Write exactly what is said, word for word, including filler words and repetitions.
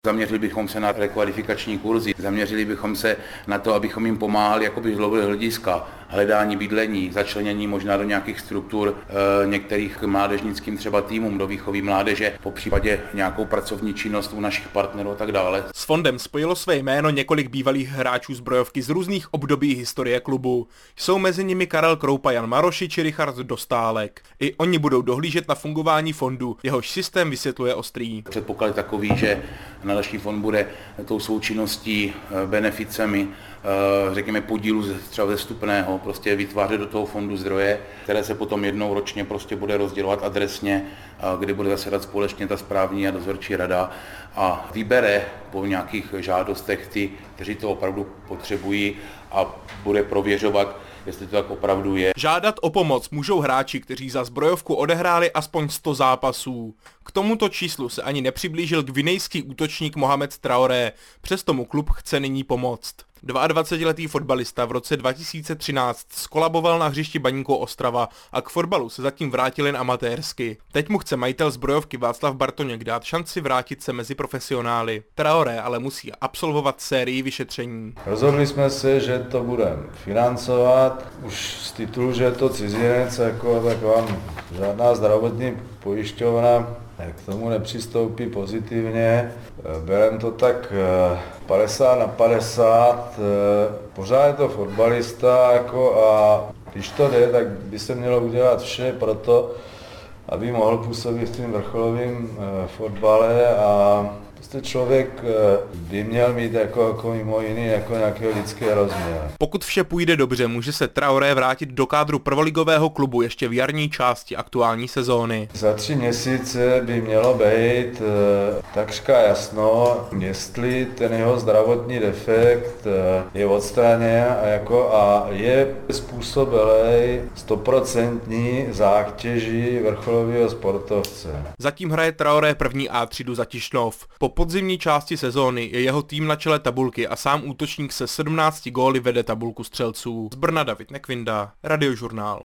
Zaměřili bychom se na rekvalifikační kurzy, zaměřili bychom se na to, abychom jim pomáhali jakoby z dlouhého hlediska, hledání bydlení, začlenění možná do nějakých struktur e, některých mládežnickým třeba týmům do výchovy mládeže, po případě nějakou pracovní činnost u našich partnerů a tak dále. S fondem spojilo své jméno několik bývalých hráčů zbrojovky z různých období historie klubu. Jsou mezi nimi Karel Kroupa, Jan Maroši či Richard Dostálek. I oni budou dohlížet na fungování fondu, jehož systém vysvětluje Ostrý. Předpoklad je takový, že nadační fond bude tou součinností, beneficemi, řekněme podílu třeba ze vstupného, prostě vytvářet do toho fondu zdroje, které se potom jednou ročně prostě bude rozdělovat adresně, kdy bude zasedat společně ta správní a dozorčí rada a vybere po nějakých žádostech ty, kteří to opravdu potřebují a bude prověřovat, jestli to tak opravdu je. Žádat o pomoc můžou hráči, kteří za zbrojovku odehráli aspoň sto zápasů. K tomuto číslu se ani nepřiblížil gvinejský útočník Mohamed Traoré, přesto mu klub chce nyní pomoct. dvacetiletý fotbalista v roce dva tisíce třináct skolaboval na hřišti Baníku Ostrava a k fotbalu se zatím vrátil jen amatérsky. Teď mu chce majitel zbrojovky Václav Bartoněk dát šanci vrátit se mezi profesionály. Traoré ale musí absolvovat sérii vyšetření. Rozhodli jsme se, že to budeme financovat. Už z titulu, že je to cizinec, jako, tak vám žádná zdravotní pojišťovna k tomu nepřistoupí pozitivně. Berem to tak padesát na padesát. Pořád je to fotbalista jako a když to jde, tak by se mělo udělat vše pro to, aby mohl působit v tím vrcholovém fotbale a prostě člověk by měl mít jako, jako mimo jiný jako nějakého lidského rozměr. Pokud vše půjde dobře, může se Traoré vrátit do kádru prvoligového klubu ještě v jarní části aktuální sezóny. Za tři měsíce by mělo být takřka jasno, jestli ten jeho zdravotní defekt je odstraněn a, jako, a je způsobilý stoprocentní zátěží vrcholového sportovce. Zatím hraje Traoré první A třídu za Tišnov. Po podzimní části sezóny je jeho tým na čele tabulky a sám útočník se sedmnácti góly vede tabulku střelců. Z Brna David Nekvinda, Radiožurnál.